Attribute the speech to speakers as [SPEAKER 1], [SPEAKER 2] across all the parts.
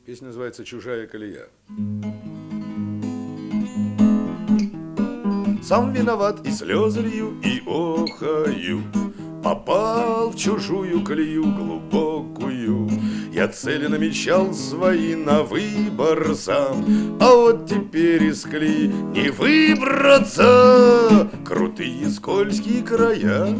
[SPEAKER 1] Песня называется «Чужая колея». Сам виноват, и слезы лью, и охаю. Попал в чужую колею глубокую. Я цели намечал свои на выбор сам, а вот теперь из колеи не выбраться. Крутые скользкие края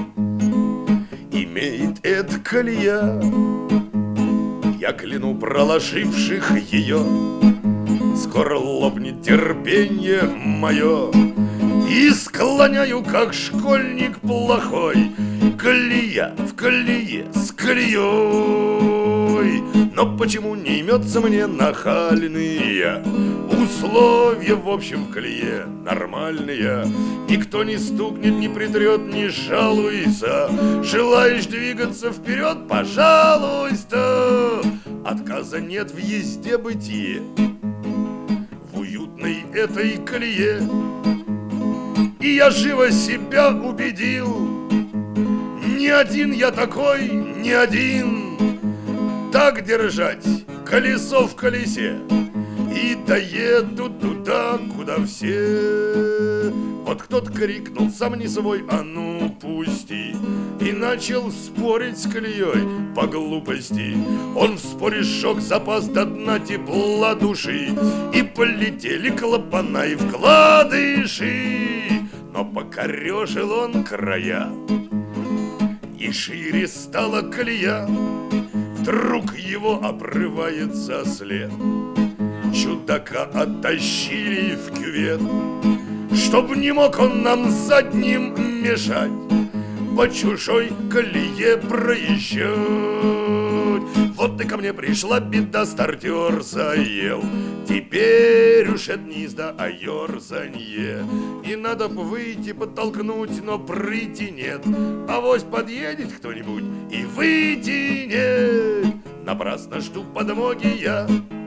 [SPEAKER 1] имеет эта колея. Я кляну проложивших ее, скоро лопнет терпенье мое, и склоняю, как школьник плохой, колея в колее с колеей. Но почему не имется мне нахальные условия, в общем, в колее нормальные? Никто не стукнет, не притрет, не жалуйся. Желаешь двигаться вперед, пожалуйста. Отказа нет в езде бытие, в уютной этой колее. И я живо себя убедил, не один я такой, не один. Так держать колесо в колесе, и доеду туда, куда все. Вот кто-то крикнул, сам не свой, а ну пусти, и начал спорить с колеей по глупости. Он в споре сжег запас до дна тепла души, и полетели клапана и вкладыши. Но покорежил он края, и шире стала колея. Вдруг его обрывается след. Чудака оттащили в кювет, чтоб не мог он нам задним мешать по чужой колее проезжать. Вот и ко мне пришла беда, стартер заел. Теперь уж это не езда, а ерзанье. И надо б выйти, подтолкнуть, но прыти нет. Авось подъедет кто-нибудь и вытянет. Напрасно жду подмоги я,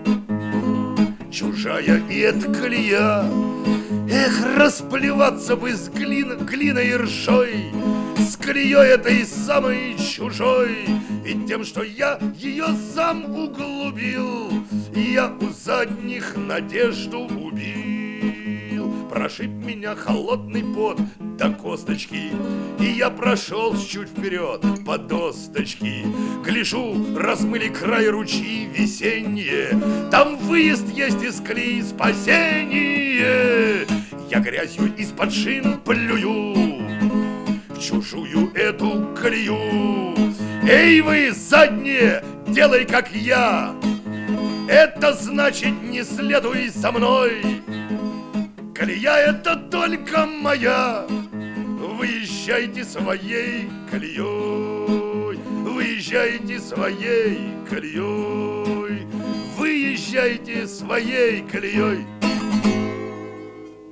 [SPEAKER 1] чужая и эта колея. Эх, расплеваться бы с глиной и ржой, с колеей этой самой чужой. Ведь тем, что я ее сам углубил, я у задних надежду убил. Прошиб меня холодный пот до косточки, и я прошел чуть вперед по досточке. Гляжу, размыли край ручьи весенние, там выезд есть из колеи, спасение. Я грязью из-под шин плюю в чужую эту колею. Эй вы, задние, делай как я, это значит не следуй за мной. Колея это только моя, выезжайте своей колеей, выезжайте своей колеей, выезжайте своей колеей.